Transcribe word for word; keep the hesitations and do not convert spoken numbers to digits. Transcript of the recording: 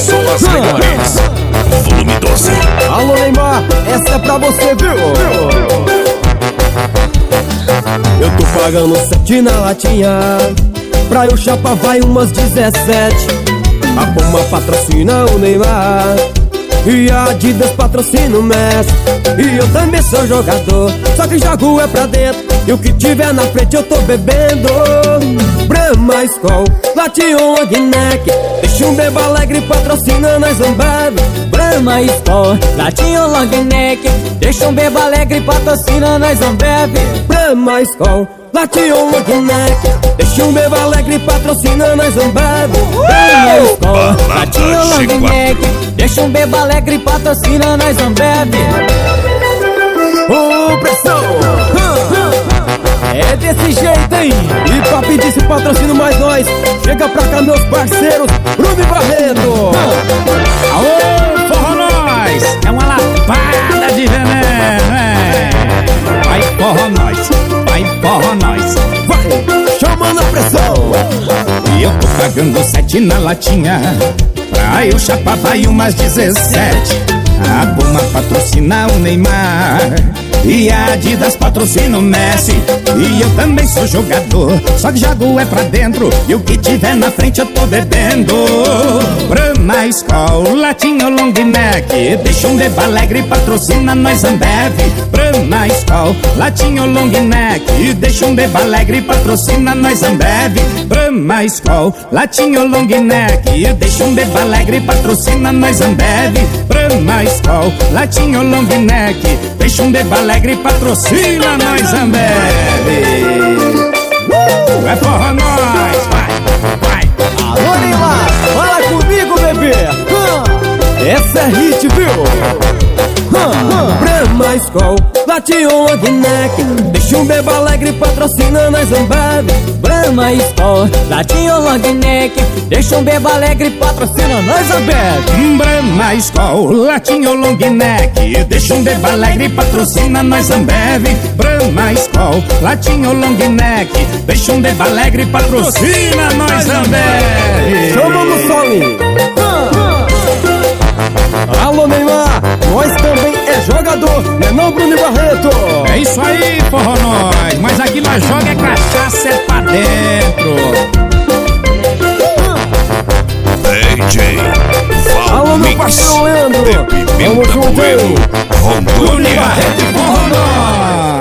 só as melhores. Volume doze. Alô Neymar, essa é pra você, viu? Eu tô pagando sete na latinha, pra eu chapar vai umas dezessete. A Puma patrocina o Neymar e a Adidas patrocina o Messi. E eu também sou jogador, só que jogo é pra dentro, e o que tiver na frente eu tô bebendo. Brahma, Skol, Lation, long neck, deixa um beba alegre patrocina nós Ambev. Brahma, Skol, Lation, long neck, deixa um beba alegre patrocina nós Ambev. Brahma, Skol, Lation, long neck, deixa um beba alegre patrocina nós Ambev. Brahma, Skol, Lation, long neck, deixa um beba alegre patrocina nós Ambev. Ô, pressão! É desse jeito, hein? E pra pedir esse patrocínio mais nós, chega pra cá meus parceiros, Bruno e Barreto. Aô, forró nós! É uma lapada de veneno, é! Vai forró nós, vai forró nós. Vai, chamando a pressão. E eu tô pagando sete na latinha, pra eu chapar vai umas dezessete. A Puma patrocina o Neymar e a Adidas patrocina o Messi. E eu também sou jogador, só que jogo é pra dentro, e o que tiver na frente eu tô bebendo. Brahma, Skol, Lation, long neck, deixa um beba alegre patrocina nós Ambev. Brahma, Skol, Lation, long neck, deixa um beba alegre patrocina nós Ambev. Brahma, Skol, Lation, long neck, deixa um beba alegre patrocina nós Ambev. Brahma, Skol, Lation, long neck, deixa um beba alegre patrocina nós Ambev. Uh, é forró nós, vai, vai. Alô Neymar, fala comigo, bebê. Hum, essa é hit, viu? Hum, Brahma, Skol, Lation, long neck, deixa um beba alegre patrocina nós Ambev. Brahma, Skol, Lation, long neck, deixa um beba alegre patrocina nós Ambev. Brahma, Skol, Lation, long neck, deixa um beba alegre patrocina nós Ambev. Brahma, Skol, Lation, long neck, deixa um beba alegre patrocina nós Ambev. Chama no solinho. Alô Neymar, nós também é jogador, né não, Bruno e Barreto? É isso aí, forró nós, mas aqui nós joga é cachaça, é pra dentro. D J Alô meu Valmix, parceiro Leandro, de Pimenta vamos junto, Coelho, hein? Bruno e Rondônia. Barreto e forró nós.